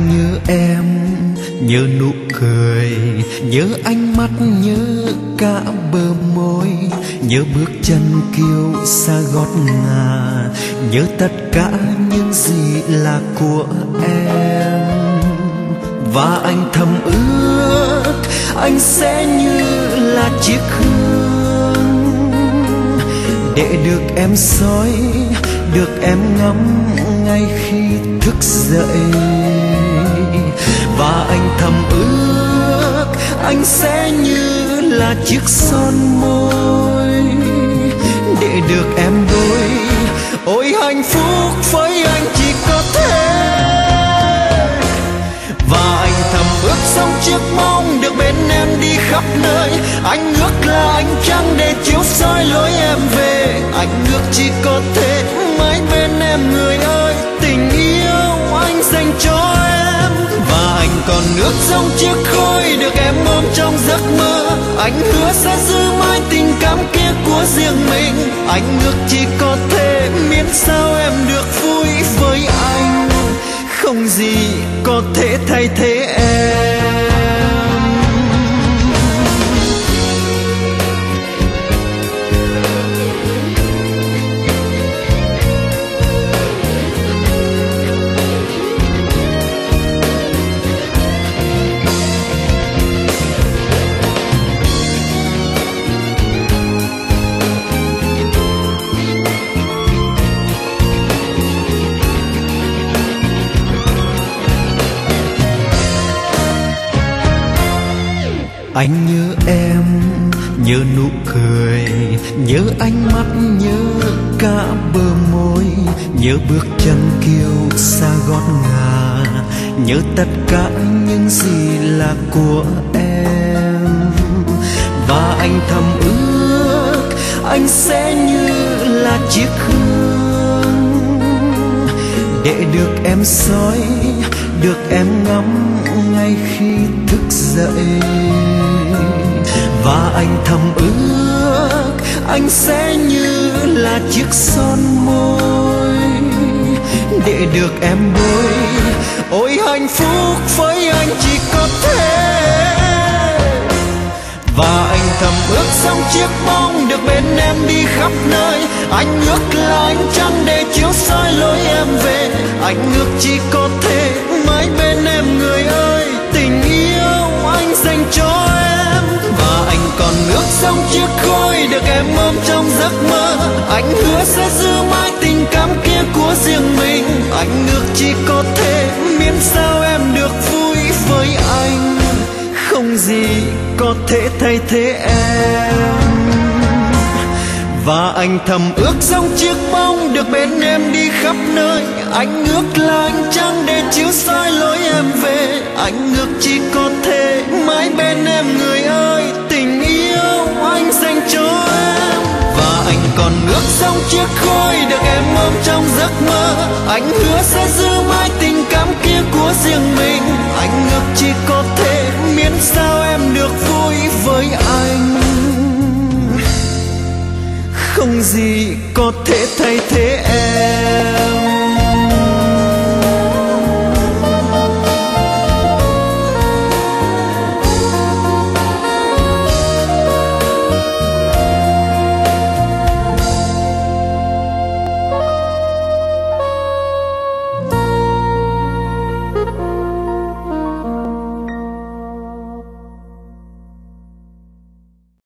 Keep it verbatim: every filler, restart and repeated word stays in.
Anh nhớ em, nhớ nụ cười, nhớ ánh mắt, nhớ cả bờ môi, nhớ bước chân kiêu xa gót ngà, nhớ tất cả những gì là của em. Và anh thầm ước anh sẽ như là chiếc hương để được em soi, được em ngắm ngay khi thức dậy. Và anh thầm ước anh sẽ như là chiếc son môi để được em đôi. Ôi hạnh phúc với anh chỉ có thế. Và anh thầm ước sống chiếc bóng được bên em đi khắp nơi. Anh ước là ánh trăng để chiếu soi lối em về. Anh ước chỉ có thế mãi bên em người ơi. Tình yêu anh dành cho em. Và anh còn ước giống chiếc khói được em ôm trong giấc mơ. Anh hứa sẽ giữ mãi tình cảm kia của riêng mình. Anh ước chỉ có thế miễn sao em được vui với anh. Không gì có thể thay thế em. Anh nhớ em, nhớ nụ cười, nhớ ánh mắt, nhớ cả bờ môi, nhớ bước chân kiêu xa gót ngà, nhớ tất cả những gì là của em. Và anh thầm ước anh sẽ như là chiếc hương để được em soi, được em ngắm ngay khi thức dậy. Và anh thầm ước anh sẽ như là chiếc son môi để được em bôi. Ôi hạnh phúc với anh chỉ có thế. Và anh thầm ước sống chiếc bóng được bên em đi khắp nơi. Anh ước là ánh trăng để chiếu soi lối em về. Anh ước chỉ có thế mãi bên em người ơi. Tình yêu anh dành cho em. Và anh còn ước sống chiếc khói được em ôm trong giấc mơ. Anh hứa sẽ giữ mãi tình cảm kia của riêng mình. Anh ước chỉ có thế miễn sao em được vui với anh. Không gì có thể thay thế em. Và anh thầm ước giống chiếc bóng được bên em đi khắp nơi. Anh ước là ánh trăng để chiếu soi lối em về. Anh ước chỉ có thế mãi bên em người ơi. Tình yêu anh dành cho em. Và anh còn ước giống chiếc khói được em ôm trong giấc mơ. Anh hứa sẽ giữ mãi tình cảm kia của riêng mình. Anh ước chỉ có thế miễn sao em được vui với anh. Không gì có thể thay thế em.